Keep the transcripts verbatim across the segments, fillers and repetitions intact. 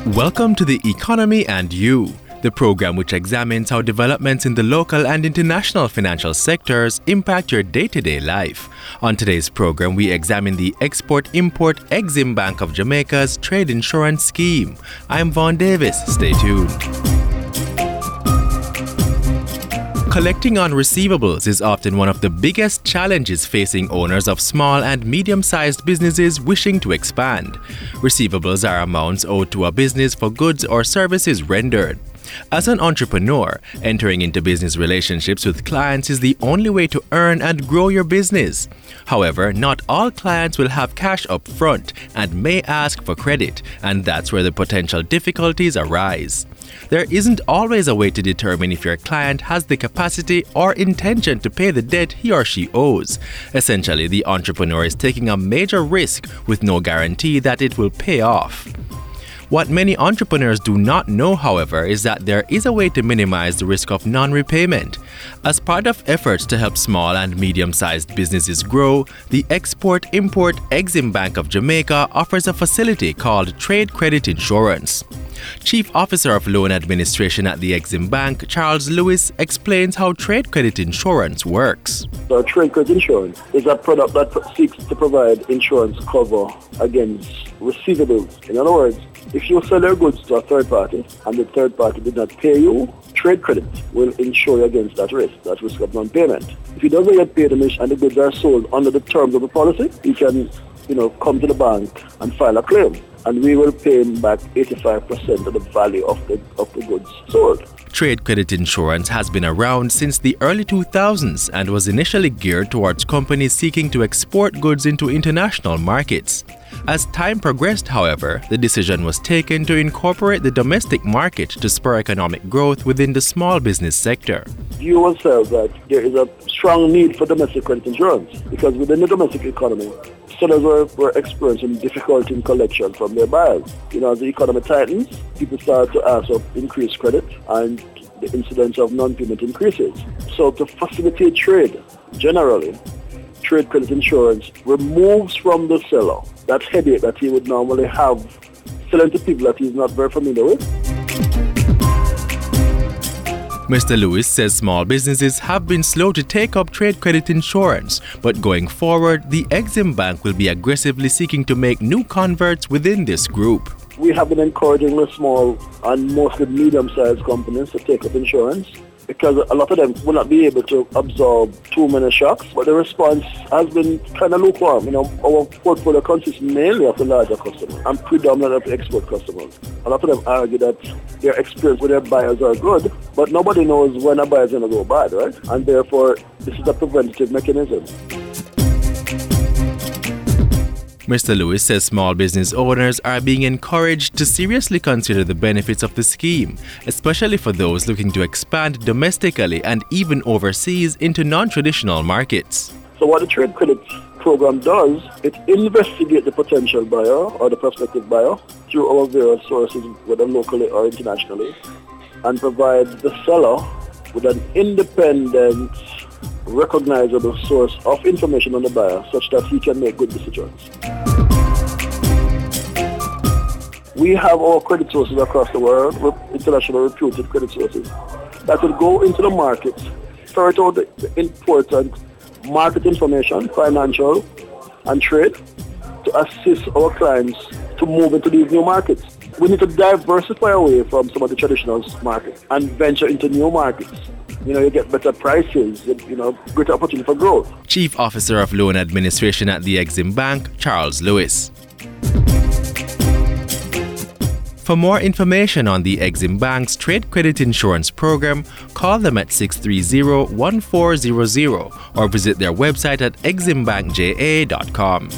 Welcome to The Economy and You, the program which examines how developments in the local and international financial sectors impact your day-to-day life. On today's program, we examine the Export-Import Exim Bank of Jamaica's trade insurance scheme. I'm Vaughn Davis. Stay tuned. Collecting on receivables is often one of the biggest challenges facing owners of small and medium-sized businesses wishing to expand. Receivables are amounts owed to a business for goods or services rendered. As an entrepreneur, entering into business relationships with clients is the only way to earn and grow your business. However, not all clients will have cash up front and may ask for credit, and that's where the potential difficulties arise. There isn't always a way to determine if your client has the capacity or intention to pay the debt he or she owes. Essentially, the entrepreneur is taking a major risk with no guarantee that it will pay off. What many entrepreneurs do not know, however, is that there is a way to minimize the risk of non-repayment. As part of efforts to help small and medium-sized businesses grow, the Export-Import Exim Bank of Jamaica offers a facility called Trade Credit Insurance. Chief Officer of Loan Administration at the Exim Bank, Charles Lewis, explains how trade credit insurance works. So trade credit insurance is a product that seeks to provide insurance cover against receivables. In other words, if you sell your goods to a third party and the third party did not pay you, trade credit will insure you against that risk, that risk of non-payment. If he doesn't get paid and the goods are sold under the terms of the policy, he can, you know, come to the bank and file a claim, and we will pay him back eighty-five percent of the value of the of the goods sold. Trade credit insurance has been around since the early two thousands and was initially geared towards companies seeking to export goods into international markets. As time progressed, however, the decision was taken to incorporate the domestic market to spur economic growth within the small business sector. You will say that there is a strong need for domestic credit insurance because within the domestic economy, sellers were, were experiencing difficulty in collection from their buyers. You know, as the economy tightens, people start to ask for increased credit and the incidence of non-payment increases. So to facilitate trade, generally, trade credit insurance removes from the seller that headache that he would normally have selling to people that he's not very familiar with. Mister Lewis says small businesses have been slow to take up trade credit insurance, but going forward, the Exim Bank will be aggressively seeking to make new converts within this group. We have been encouraging the small and mostly medium-sized companies to take up insurance because a lot of them will not be able to absorb too many shocks, but the response has been kind of lukewarm. You know, our portfolio consists mainly of the larger customers and predominantly of the export customers. A lot of them argue that their experience with their buyers are good, but nobody knows when a buyer is going to go bad, right? And therefore, this is a preventative mechanism. Mister Lewis says small business owners are being encouraged to seriously consider the benefits of the scheme, especially for those looking to expand domestically and even overseas into non-traditional markets. So what the trade credit program does, it investigates the potential buyer or the prospective buyer through our various sources, whether locally or internationally, and provides the seller with an independent, recognizable source of information on the buyer such that he can make good decisions. We have our credit sources across the world, international reputed credit sources, that will go into the market, sort out the, the important market information, financial and trade, to assist our clients to move into these new markets. We need to diversify away from some of the traditional markets and venture into new markets. You know, you get better prices, you know, greater opportunity for growth. Chief Officer of Loan Administration at the Exim Bank, Charles Lewis. For more information on the Exim Bank's Trade Credit Insurance Program, call them at six three zero, one four zero zero or visit their website at exim bank j a dot com.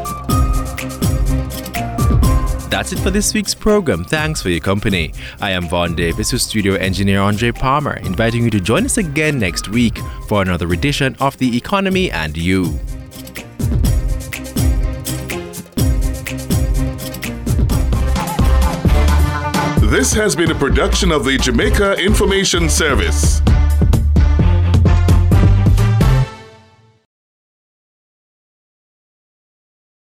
That's it for this week's program. Thanks for your company. I am Vaughn Davis with studio engineer Andre Palmer, inviting you to join us again next week for another edition of The Economy and You. This has been a production of the Jamaica Information Service.